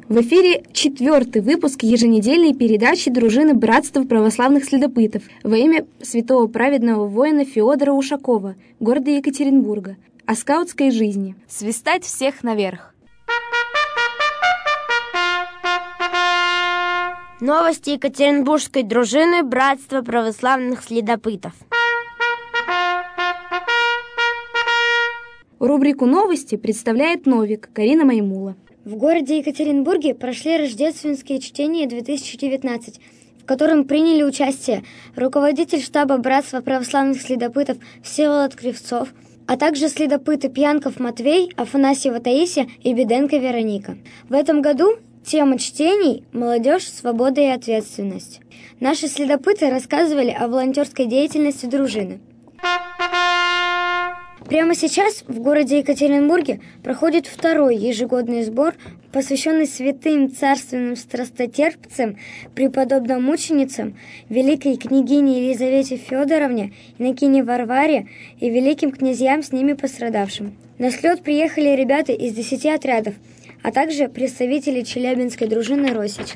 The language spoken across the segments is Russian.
В эфире 4-й выпуск еженедельной передачи дружины Братства православных следопытов во имя святого праведного воина Феодора Ушакова, города Екатеринбурга, о скаутской жизни. Свистать всех наверх! Новости Екатеринбургской дружины Братства православных следопытов. Рубрику «Новости» представляет Новик Карина Маймула. В городе Екатеринбурге прошли рождественские чтения 2019, в котором приняли участие руководитель штаба Братства православных следопытов Всеволод Кривцов, а также следопыты Пьянков Матвей, Афанасьева Таисия и Беденко Вероника. В этом году тема чтений «Молодежь, свобода и ответственность». Наши следопыты рассказывали о волонтерской деятельности дружины. Прямо сейчас в городе Екатеринбурге проходит второй ежегодный сбор, посвященный святым царственным страстотерпцам, преподобным мученицам, великой княгине Елизавете Федоровне, Иннокене Варваре и великим князьям с ними пострадавшим. На слет приехали ребята из 10 отрядов, а также представители Челябинской дружины «Росич».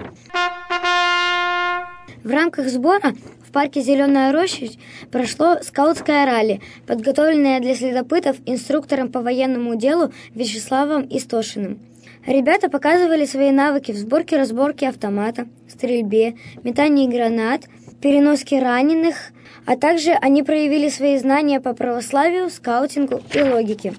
В рамках сбора в парке «Зеленая роща» прошло скаутское ралли, подготовленное для следопытов инструктором по военному делу Вячеславом Истошиным. Ребята показывали свои навыки в сборке-разборке автомата, стрельбе, метании гранат, переноске раненых, а также они проявили свои знания по православию, скаутингу и логике.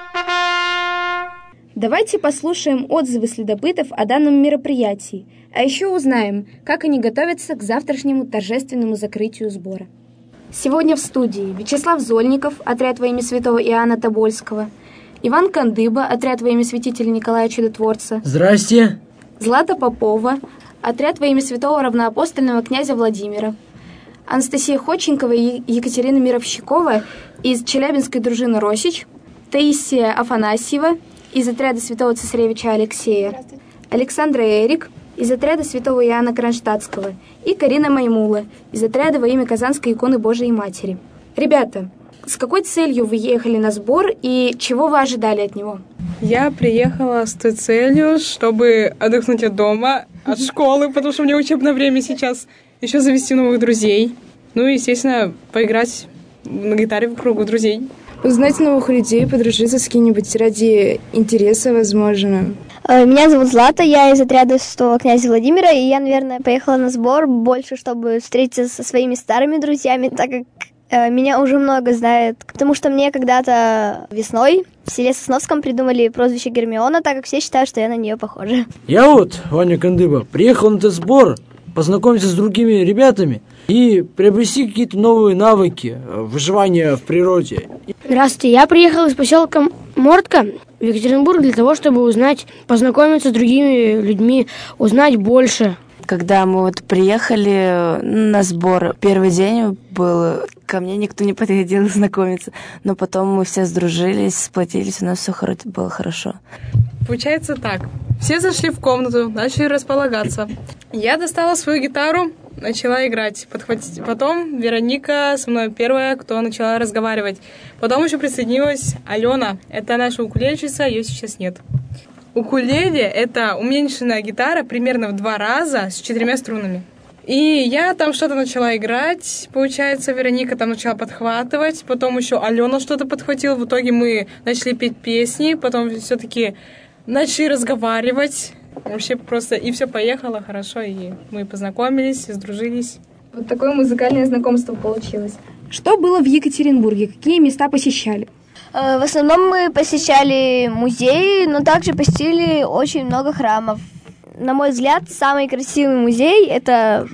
Давайте послушаем отзывы следопытов о данном мероприятии, а еще узнаем, как они готовятся к завтрашнему торжественному закрытию сбора. Сегодня в студии Вячеслав Зольников, отряд во имя святого Иоанна Тобольского, Иван Кандыба, отряд во имя святителя Николая Чудотворца. Здрасте. Злата Попова, отряд во имя святого равноапостольного князя Владимира. Анастасия Ходченкова и Екатерина Мировщикова из Челябинской дружины «Росич», Таисия Афанасьева из отряда святого цесаревича Алексея, Александра Эрик из отряда святого Иоанна Кронштадтского и Карина Маймула из отряда во имя Казанской иконы Божией Матери. Ребята, с какой целью вы ехали на сбор и чего вы ожидали от него? Я приехала с той целью, чтобы отдохнуть от дома, от школы, потому что у меня учебное время сейчас, еще завести новых друзей, ну и, естественно, поиграть на гитаре в кругу друзей. Узнать новых людей, подружиться с кем-нибудь ради интереса, возможно. Меня зовут Злата, я из отряда святого князя Владимира, и я, наверное, поехала на сбор больше, чтобы встретиться со своими старыми друзьями, так как меня уже много знают, потому что мне когда-то весной в селе Сосновском придумали прозвище Гермиона, так как все считают, что я на нее похожа. Я вот, Ваня Кандыба, приехал на этот сбор познакомиться с другими ребятами и приобрести какие-то новые навыки выживания в природе. Здравствуйте, я приехал из поселка Мортка в Екатеринбург для того, чтобы узнать, познакомиться с другими людьми, узнать больше. Когда мы вот приехали на сбор, первый день был, ко мне никто не подходил знакомиться, но потом мы все сдружились, сплотились, у нас все было хорошо. Получается так, все зашли в комнату, начали располагаться. Я достала свою гитару, начала играть. Потом Вероника со мной первая, кто начала разговаривать. Потом еще присоединилась Алена, это наша укулелечица, ее сейчас нет. Укулеле — это уменьшенная гитара примерно в 2 раза с 4 струнами. И я там что-то начала играть, получается, Вероника там начала подхватывать, потом еще Алена что-то подхватила, в итоге мы начали петь песни, потом все-таки начали разговаривать, вообще просто, и все поехало хорошо, и мы познакомились, сдружились. Вот такое музыкальное знакомство получилось. Что было в Екатеринбурге? Какие места посещали? В основном мы посещали музеи, но также посетили очень много храмов. На мой взгляд, самый красивый музей – это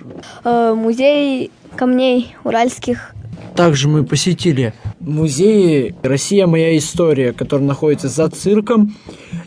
музей камней уральских. Также мы посетили музей «Россия. Моя история», который находится за цирком,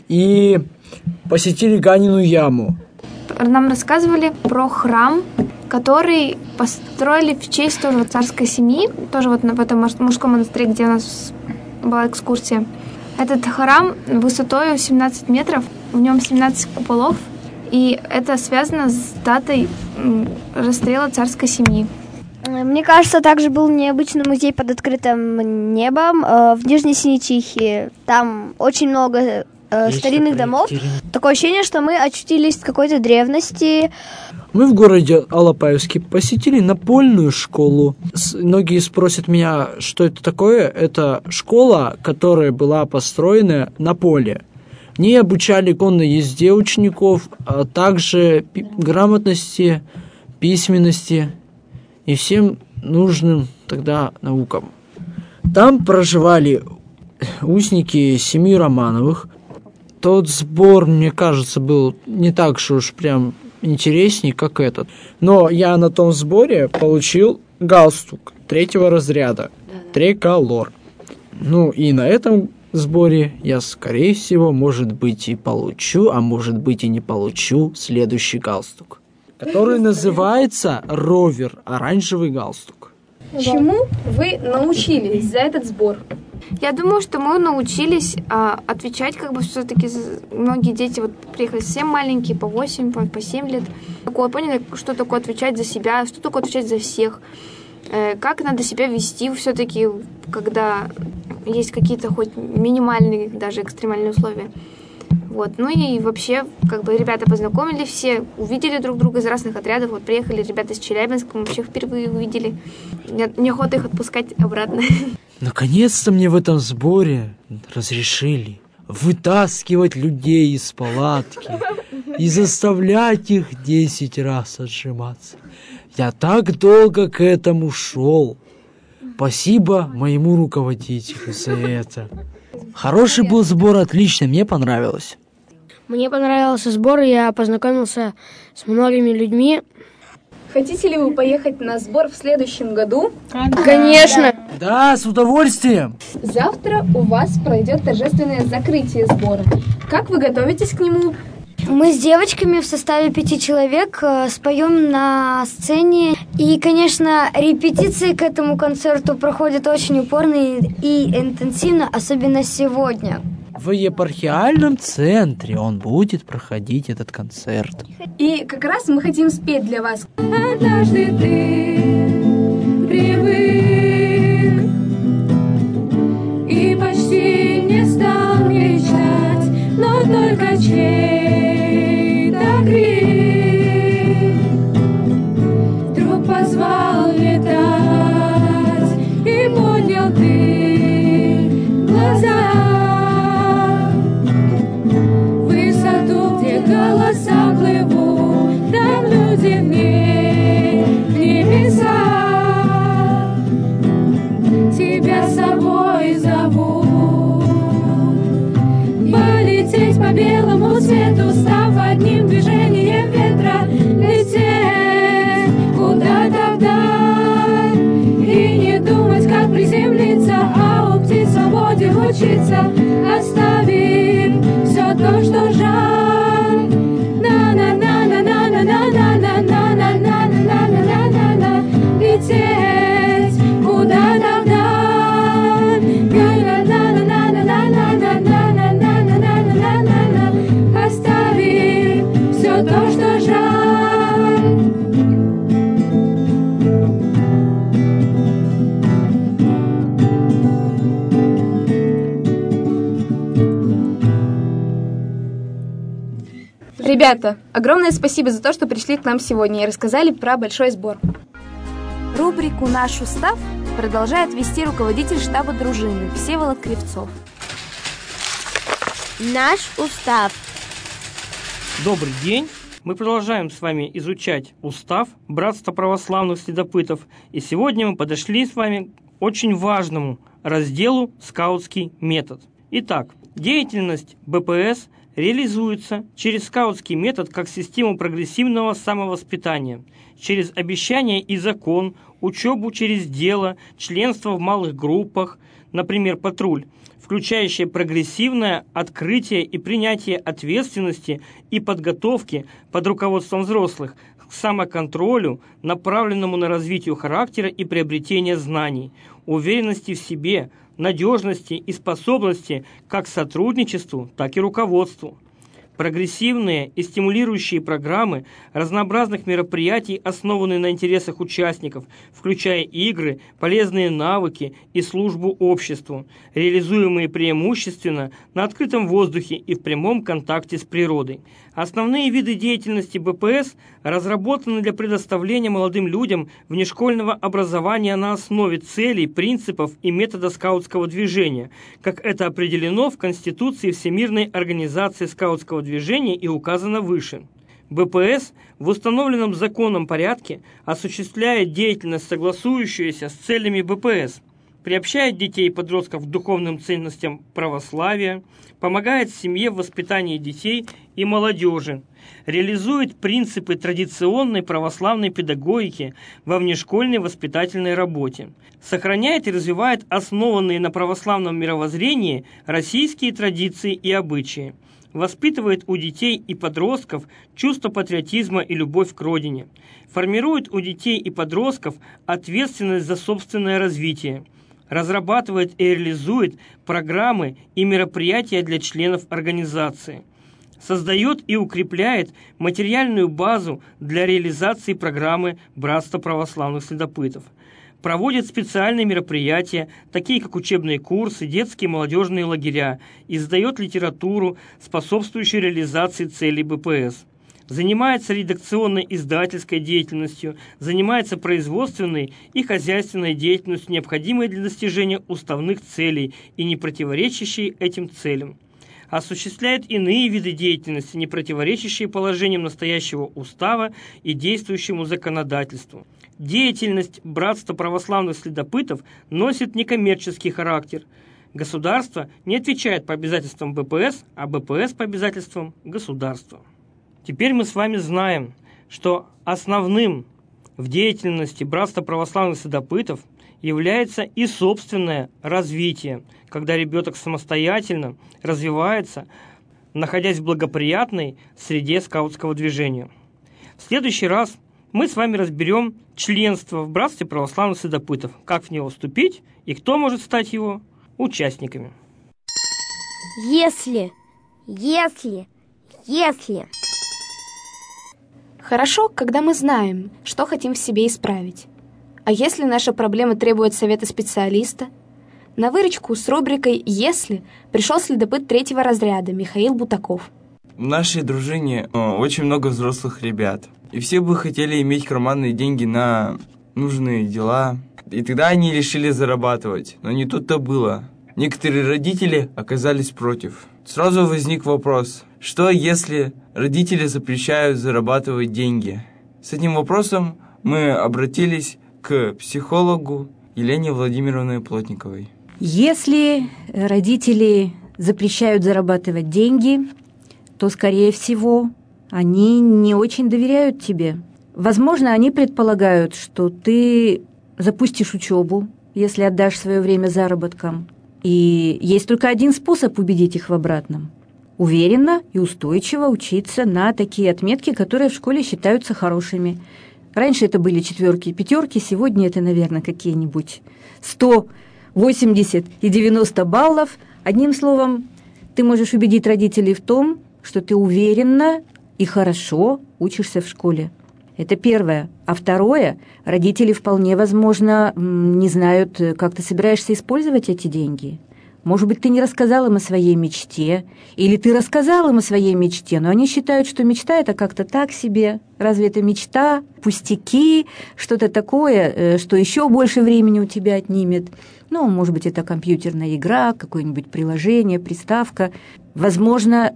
и посетили Ганину яму. Нам рассказывали про храм, который построили в честь тоже царской семьи, тоже вот в этом мужском монастыре, где у нас была экскурсия. Этот храм высотой 17 метров, в нем 17 куполов, и это связано с датой расстрела царской семьи. Мне кажется, также был необычный музей под открытым небом в Нижней Синечихе. Там очень много старинных домов. Такое ощущение, что мы очутились в какой-то древности. Мы в городе Алапаевске посетили напольную школу. Многие спросят меня, что это такое. Это школа, которая была построена на поле. В ней обучали конной езде учеников, а также грамотности, письменности и всем нужным тогда наукам. Там проживали узники семьи Романовых. Тот сбор, мне кажется, был не так уж прям интересней, как этот. Но я на том сборе получил галстук 3-го разряда, триколор. Ну и на этом сборе я, скорее всего, может быть и получу, а может быть и не получу следующий галстук, который называется ровер, оранжевый галстук. Чему вы научились за этот сбор? Я думаю, что мы научились отвечать, как бы все-таки многие дети вот приехали совсем маленькие, по 8, по 7 лет. Поняли, что такое отвечать за себя, что такое отвечать за всех, как надо себя вести все-таки, когда есть какие-то хоть минимальные, даже экстремальные условия. Вот. Ну и вообще, как бы ребята познакомились, все увидели друг друга из разных отрядов. Вот приехали ребята из Челябинска, мы вообще впервые увидели. Мне охота их отпускать обратно. Наконец-то мне в этом сборе разрешили вытаскивать людей из палатки и заставлять их 10 раз отжиматься. Я так долго к этому шел. Спасибо моему руководителю за это. Хороший был сбор, отлично, мне понравилось. Мне понравился сбор, я познакомился с многими людьми. Хотите ли вы поехать на сбор в следующем году? Конечно! Да, с удовольствием! Завтра у вас пройдет торжественное закрытие сбора. Как вы готовитесь к нему? Мы с девочками в составе 5 человек споем на сцене. И, конечно, репетиции к этому концерту проходят очень упорно и интенсивно, особенно сегодня. В епархиальном центре он будет проходить этот концерт. И как раз мы хотим спеть для вас. Однажды ты привык и почти не стал мечтать, но только чей-то крик вдруг позвал летать, и поднял ты глаза. Голоса плывут, там люди в небеса. Тебя с собой зовут полететь по белому свету, став одним движением ветра, лететь куда-то вдаль и не думать, как приземлиться, а у птиц свободе учиться, оставив все то, что жаль. Лететь куда-то вдаль, оставив все то, что жаль. Ребята, огромное спасибо за то, что пришли к нам сегодня и рассказали про большой сбор. Рубрику «Наш устав» продолжает вести руководитель штаба дружины Всеволод Кривцов. Наш устав. Добрый день! Мы продолжаем с вами изучать устав Братства православных следопытов. И сегодня мы подошли с вами к очень важному разделу «Скаутский метод». Итак, деятельность БПС реализуется через скаутский метод как систему прогрессивного самовоспитания, через обещание и закон, учебу через дело, членство в малых группах, например, патруль, включающее прогрессивное открытие и принятие ответственности и подготовки под руководством взрослых к самоконтролю, направленному на развитие характера и приобретение знаний, уверенности в себе, надежности и способности как к сотрудничеству, так и руководству. Прогрессивные и стимулирующие программы разнообразных мероприятий, основанные на интересах участников, включая игры, полезные навыки и службу обществу, реализуемые преимущественно на открытом воздухе и в прямом контакте с природой. Основные виды деятельности БПС разработаны для предоставления молодым людям внешкольного образования на основе целей, принципов и метода скаутского движения, как это определено в Конституции Всемирной организации скаутского движения и указано выше. БПС в установленном законом порядке осуществляет деятельность, согласующуюся с целями БПС, приобщает детей и подростков к духовным ценностям православия, помогает семье в воспитании детей и молодежи, реализует принципы традиционной православной педагогики во внешкольной воспитательной работе, сохраняет и развивает основанные на православном мировоззрении российские традиции и обычаи, воспитывает у детей и подростков чувство патриотизма и любовь к родине, формирует у детей и подростков ответственность за собственное развитие, разрабатывает и реализует программы и мероприятия для членов организации, создает и укрепляет материальную базу для реализации программы «Братство православных следопытов», проводит специальные мероприятия, такие как учебные курсы, детские и молодежные лагеря, издает литературу, способствующую реализации целей БПС, занимается редакционной издательской деятельностью, занимается производственной и хозяйственной деятельностью, необходимой для достижения уставных целей и не противоречащей этим целям, осуществляет иные виды деятельности, не противоречащие положениям настоящего устава и действующему законодательству. Деятельность Братства православных следопытов носит некоммерческий характер. Государство не отвечает по обязательствам БПС, а БПС по обязательствам государства. Теперь мы с вами знаем, что основным в деятельности Братства православных следопытов является и собственное развитие, когда ребенок самостоятельно развивается, находясь в благоприятной среде скаутского движения. В следующий раз мы с вами разберем членство в Братстве православных следопытов, как в него вступить и кто может стать его участниками. Если. Хорошо, когда мы знаем, что хотим в себе исправить. А если наша проблема требует совета специалиста? На выручку с рубрикой «Если» пришел следопыт 3-го разряда Михаил Бутаков. В нашей дружине очень много взрослых ребят. И все бы хотели иметь карманные деньги на нужные дела. И тогда они решили зарабатывать. Но не тут-то было. Некоторые родители оказались против. Сразу возник вопрос, что если родители запрещают зарабатывать деньги? С этим вопросом мы обратились к психологу Елене Владимировне Плотниковой. Если родители запрещают зарабатывать деньги, то, скорее всего, они не очень доверяют тебе. Возможно, они предполагают, что ты запустишь учебу, если отдашь свое время заработкам. И есть только один способ убедить их в обратном. Уверенно и устойчиво учиться на такие отметки, которые в школе считаются хорошими. Раньше это были 4-ки и 5-ки, сегодня это, наверное, какие-нибудь 100, 80 и 90 баллов. Одним словом, ты можешь убедить родителей в том, что ты уверенно и хорошо учишься в школе. Это первое. А второе, родители вполне возможно не знают, как ты собираешься использовать эти деньги. Может быть, ты не рассказал им о своей мечте, или ты рассказал им о своей мечте, но они считают, что мечта – это как-то так себе. Разве это мечта? Пустяки? Что-то такое, что еще больше времени у тебя отнимет. Ну, может быть, это компьютерная игра, какое-нибудь приложение, приставка. Возможно,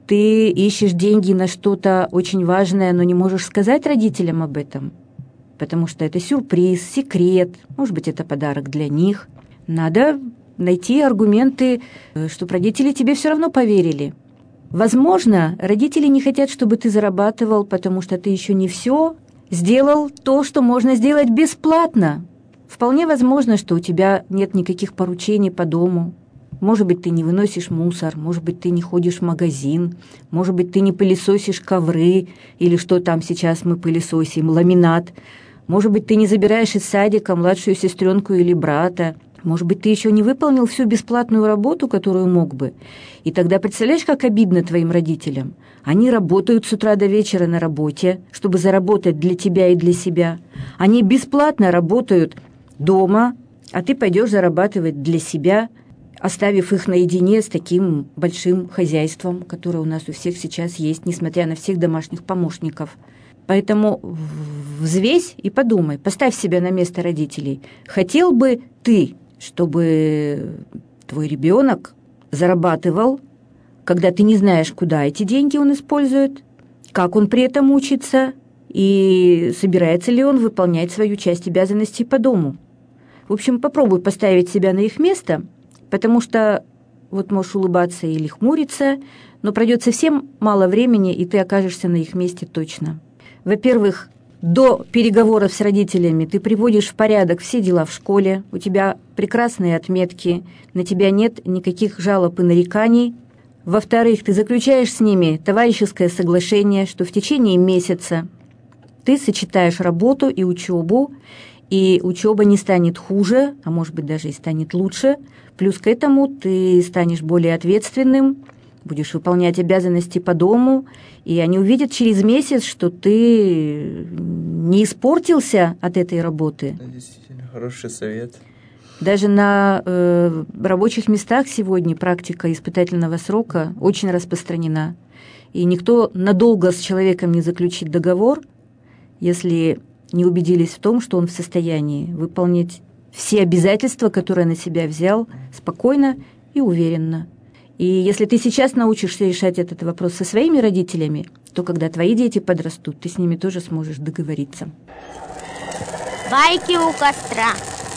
ты ищешь деньги на что-то очень важное, но не можешь сказать родителям об этом, потому что это сюрприз, секрет, может быть, это подарок для них. Надо найти аргументы, чтобы родители тебе все равно поверили. Возможно, родители не хотят, чтобы ты зарабатывал, потому что ты еще не все сделал то, что можно сделать бесплатно. Вполне возможно, что у тебя нет никаких поручений по дому. Может быть, ты не выносишь мусор, может быть, ты не ходишь в магазин, может быть, ты не пылесосишь ковры, или что там сейчас мы пылесосим, ламинат. Может быть, ты не забираешь из садика младшую сестренку или брата. Может быть, ты еще не выполнил всю бесплатную работу, которую мог бы. И тогда представляешь, как обидно твоим родителям? Они работают с утра до вечера на работе, чтобы заработать для тебя и для себя. Они бесплатно работают дома, а ты пойдешь зарабатывать для себя, оставив их наедине с таким большим хозяйством, которое у нас у всех сейчас есть, несмотря на всех домашних помощников. Поэтому взвесь и подумай, поставь себя на место родителей. Хотел бы ты, чтобы твой ребенок зарабатывал, когда ты не знаешь, куда эти деньги он использует, как он при этом учится и собирается ли он выполнять свою часть обязанностей по дому? В общем, попробуй поставить себя на их место, потому что вот можешь улыбаться или хмуриться, но пройдет совсем мало времени, и ты окажешься на их месте точно. Во-первых, до переговоров с родителями ты приводишь в порядок все дела в школе, у тебя прекрасные отметки, на тебя нет никаких жалоб и нареканий. Во-вторых, ты заключаешь с ними товарищеское соглашение, что в течение месяца ты сочетаешь работу и учебу не станет хуже, а может быть даже и станет лучше. Плюс к этому ты станешь более ответственным, будешь выполнять обязанности по дому, и они увидят через месяц, что ты не испортился от этой работы. Это действительно хороший совет. Даже на рабочих местах сегодня практика испытательного срока очень распространена. И никто надолго с человеком не заключит договор, если не убедились в том, что он в состоянии выполнить все обязательства, которые на себя взял, спокойно и уверенно. И если ты сейчас научишься решать этот вопрос со своими родителями, то когда твои дети подрастут, ты с ними тоже сможешь договориться. Байки у костра.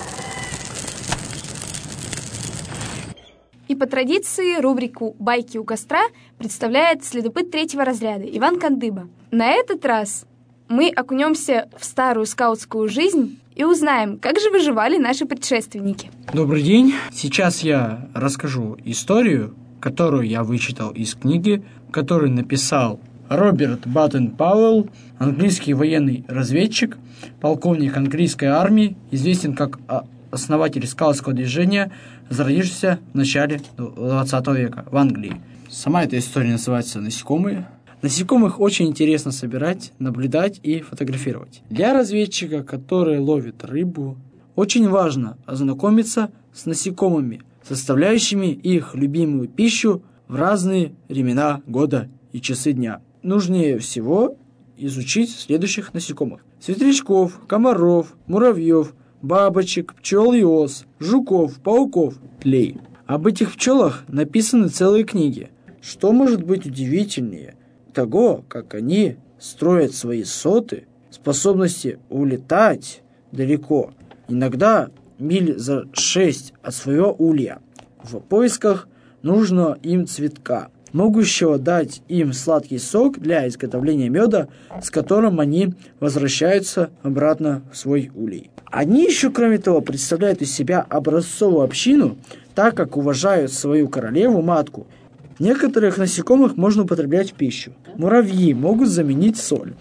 И по традиции рубрику «Байки у костра» представляет следопыт 3-го разряда Иван Кандыба. На этот раз мы окунемся в старую скаутскую жизнь и узнаем, как же выживали наши предшественники. Добрый день. Сейчас я расскажу историю, которую я вычитал из книги, которую написал Роберт Баден-Пауэлл, английский военный разведчик, полковник английской армии, известен как основатель скаутского движения, зародившегося в начале 20 века в Англии. Сама эта история называется «Насекомые». Насекомых очень интересно собирать, наблюдать и фотографировать. Для разведчика, который ловит рыбу, очень важно ознакомиться с насекомыми, составляющими их любимую пищу в разные времена года и часы дня. Нужнее всего изучить следующих насекомых: светлячков, комаров, муравьев, бабочек, пчел и ос, жуков, пауков, тлей. Об этих пчелах написаны целые книги. Что может быть удивительнее того, как они строят свои соты, способности улетать далеко, иногда миль за 6 от своего улья, в поисках нужного им цветка, могущего дать им сладкий сок для изготовления меда, с которым они возвращаются обратно в свой улей. Они еще, кроме того, представляют из себя образцовую общину, так как уважают свою королеву-матку. Некоторых насекомых можно употреблять в пищу. Муравьи могут заменить соль.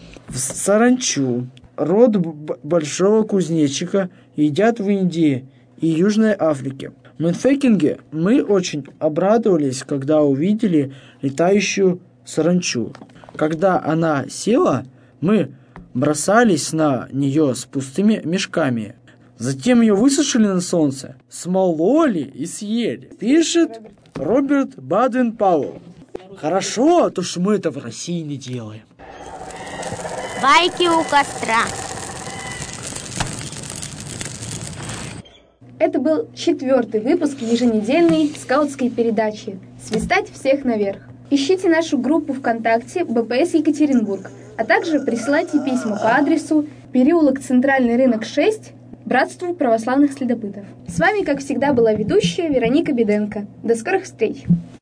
Саранчу, род большого кузнечика, едят в Индии и Южной Африке. В Мэнфекинге мы очень обрадовались, когда увидели летающую саранчу. Когда она села, мы бросались на нее с пустыми мешками. Затем ее высушили на солнце, смололи и съели. Пишет Роберт Баден-Пауэлл. Хорошо, то что мы это в России не делаем. Байки у костра. Это был 4-й выпуск еженедельной скаутской передачи «Свистать всех наверх». Ищите нашу группу ВКонтакте «БПС Екатеринбург», а также присылайте письма по адресу переулок Центральный рынок 6, Братству православных следопытов. С вами, как всегда, была ведущая Вероника Беденко. До скорых встреч!